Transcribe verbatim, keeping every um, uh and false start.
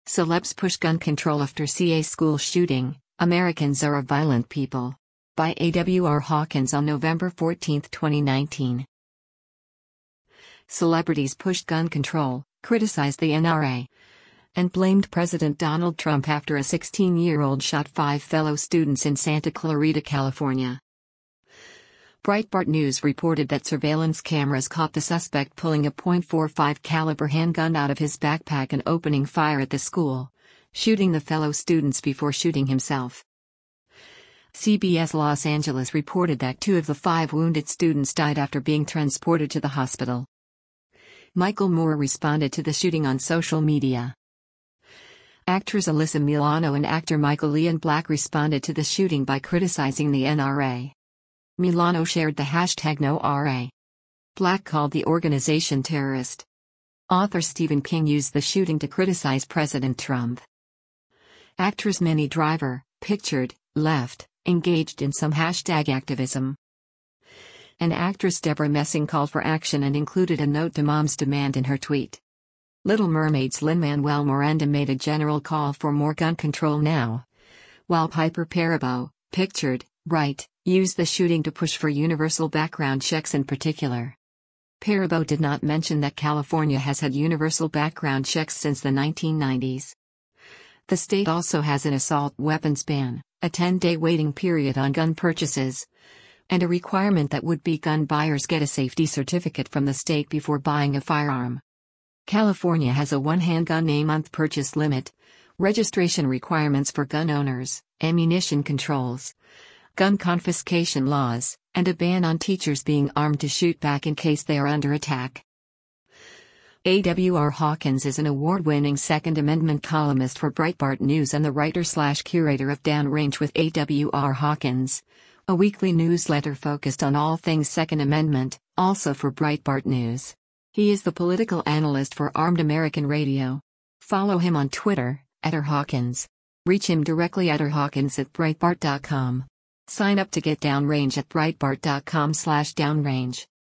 Celebs push gun control after C A school shooting. Americans are a violent people. By A W R Hawkins on November fourteenth, twenty nineteen. Celebrities pushed gun control, criticized the N R A, and blamed President Donald Trump after a sixteen-year-old shot five fellow students in Santa Clarita, California. Breitbart News reported that surveillance cameras caught the suspect pulling a point four five caliber handgun out of his backpack and opening fire at the school, shooting the fellow students before shooting himself. C B S Los Angeles reported that two of the five wounded students died after being transported to the hospital. Michael Moore responded to the shooting on social media. Actress Alyssa Milano and actor Michael Ian Black responded to the shooting by criticizing the N R A. Milano shared the hashtag No R A. Black called the organization terrorist. Author Stephen King used the shooting to criticize President Trump. Actress Minnie Driver, pictured, left, engaged in some hashtag activism. And actress Deborah Messing called for action and included a note to Mom's demand in her tweet. Little Mermaid's Lin-Manuel Miranda made a general call for more gun control now, while Piper Perabo, pictured, right, used the shooting to push for universal background checks in particular. Perabo did not mention that California has had universal background checks since the nineteen nineties. The state also has an assault weapons ban, a ten-day waiting period on gun purchases, and a requirement that would-be gun buyers get a safety certificate from the state before buying a firearm. California has a one-handgun a month purchase limit, registration requirements for gun owners, ammunition controls, gun confiscation laws, and a ban on teachers being armed to shoot back in case they are under attack. A W R Hawkins is an award-winning Second Amendment columnist for Breitbart News and the writer-slash-curator of Downrange with A W R Hawkins, a weekly newsletter focused on all things Second Amendment, also for Breitbart News. He is the political analyst for Armed American Radio. Follow him on Twitter, at R Hawkins. Reach him directly at rhawkins at breitbart dot com. Sign up to get Downrange at breitbart dot com slash downrange.